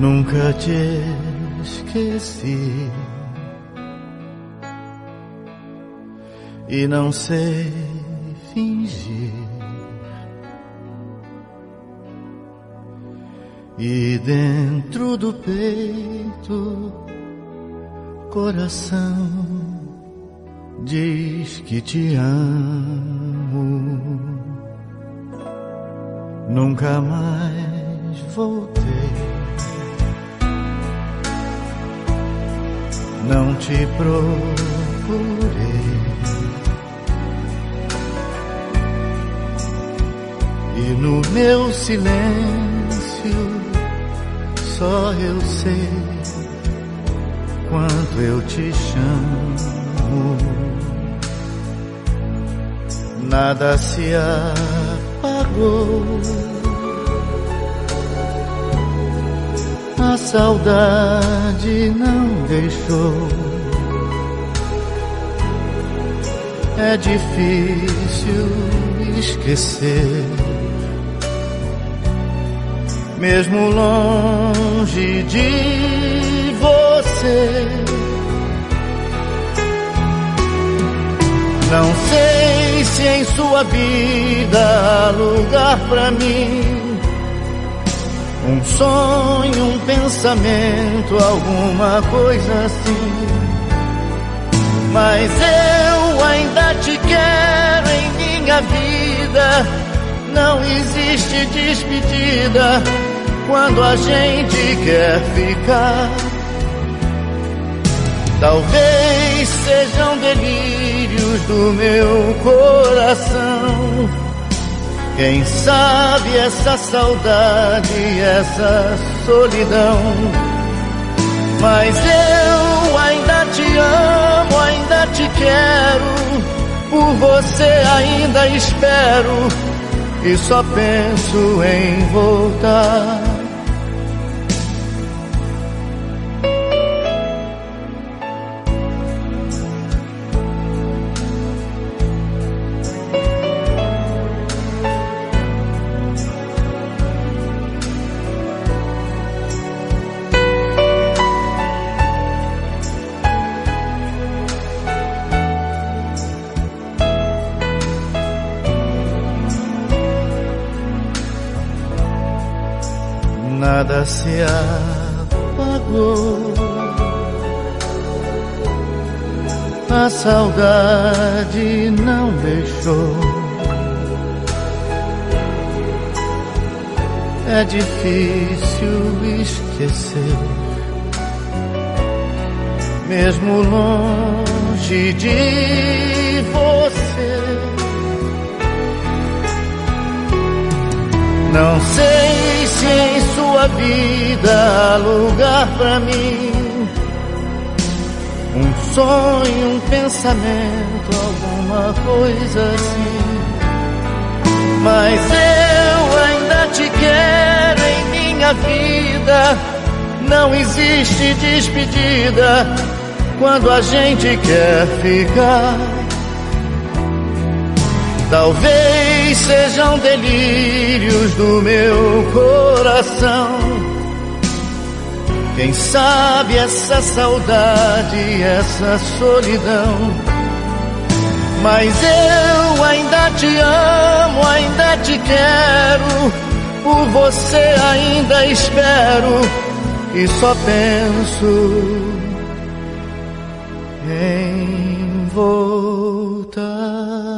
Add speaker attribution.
Speaker 1: Nunca te esqueci e não sei fingir, e dentro do peito coração diz que te amo. Nunca mais voltei, não te procurei, e no meu silêncio só eu sei quanto eu te chamo. Nada se apagou, a saudade não deixou. É difícil esquecer, mesmo longe de você. Não sei se em sua vida há lugar pra mim, um sonho, um pensamento, alguma coisa assim. Mas eu ainda te quero em minha vida. Não existe despedida quando a gente quer ficar. Talvez sejam delírios do meu coração, quem sabe essa saudade, essa solidão. Mas eu ainda te amo, ainda te quero, por você ainda espero, e só penso em voltar. Nada se apagou, a saudade não deixou. É difícil esquecer, mesmo longe de você. Não sei se em sua vida há lugar pra mim, um sonho, um pensamento, alguma coisa assim. Mas eu ainda te quero em minha vida. Não existe despedida quando a gente quer ficar. Talvez sejam delírios do meu coração, quem sabe essa saudade, essa solidão. Mas eu ainda te amo, ainda te quero, por você ainda espero, e só penso em voltar.